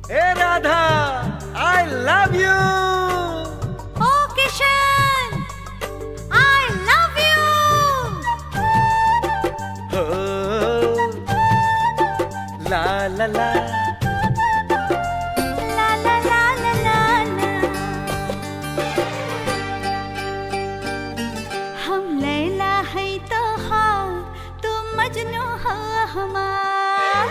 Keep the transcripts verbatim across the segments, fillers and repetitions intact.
A Radha, I love you. ओ Kishan, I love you. हो ला ला ला ला ला ला ला ला ला। हम लैला है तो हाँ, तुम मजनू हो हमार।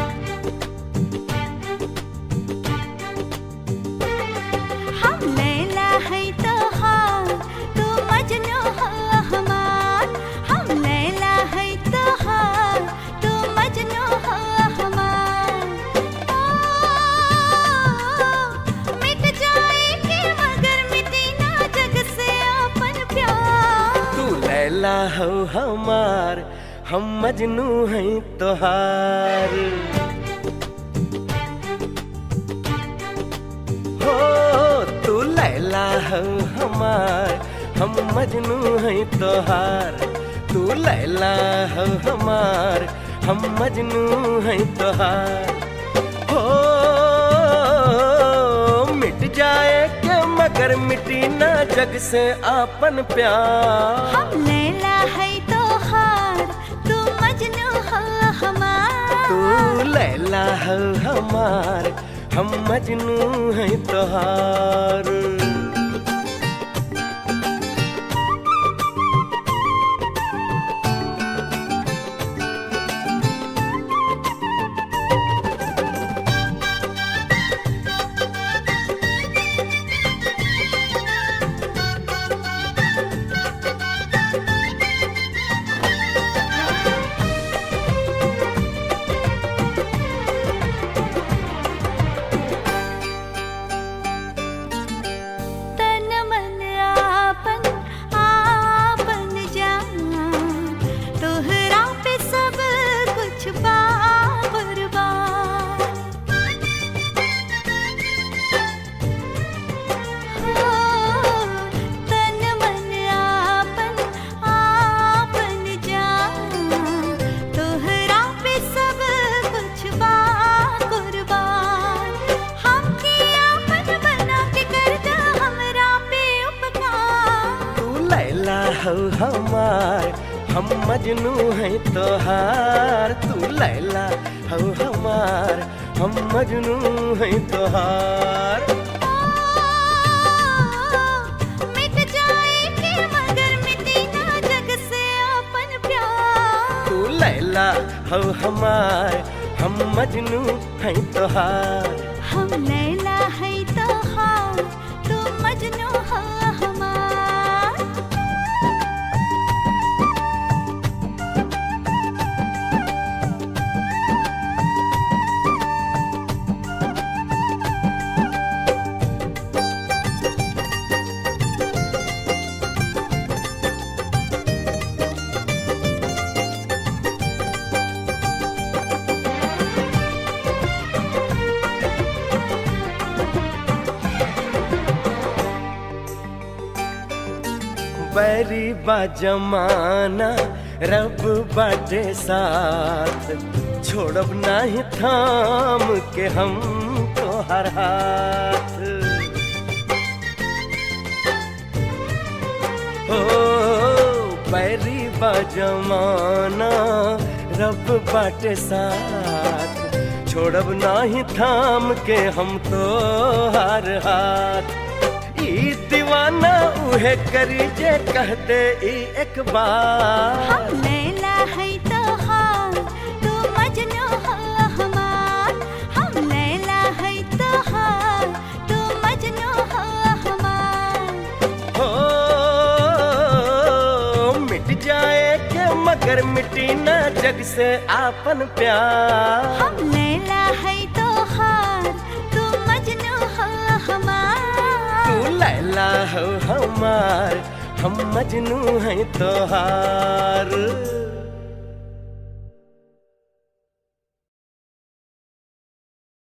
हम लैला है तो हाँ, तुम मजनू हो हमार। हम लैला है तो हाँ, तुम मजनू हो हमार। ओ, मिट जाएगी मगर मिटी ना जग से अपन प्यार। तू लैला हो हमार, हम मजनू हैं तोहार। हो तू लैला हो हमार, हम मजनू हैं तोहार। तू लैला हो हमार, हम मजनू हैं तोहार। हो मिट जाए के मगर मिटी ना जग से आपन प्यार। हम लैला है तो हार, तू मजनू हो हमार। तू लैला हो हमार, हम मजनू हैं तोहार। तन मन आपन आपन जान, तोहरा पे सब कुछ बा कुर्बान। हो, तन मन आपन आपन जान, तोहरा पे सब कुछ बा कुर्बान। हम की आपन बना के कर दा हमरा पे उपकार। तू लैला हो हमार, हम मजनू हैं तोहार। तू लैला हो हमार, हम मजनू हैं तोहार। ओ, मिट जाएगी मगर मिटी ना जग से अपन प्यार। तू लैला हो हमार, हम मजनू हैं तोहार। हम लैला है तो हाँ, तुम मजनू हो हमार। बैरी बा जमाना, रब बाटे साथ। छोड़ब नाही थाम के हम तोहर हाथ। हो बैरी बा जमाना, रब बाटे साथ। छोड़ब नाही थाम के हम तोहर हाथ। ई दीवाना उहे करी जे कहते ई एक बार। हम लैला है तो हाँ, तू मजनू हो हमार। हम लैला है तो हाँ, तू मजनू हो हमार। हो मिट जाए के मगर मिटी ना जग से आपन प्यार। हम लैला है तो हार, तू मजनू हो हमार। तू लैला हो हमार, हम मजनू हैं तोहार।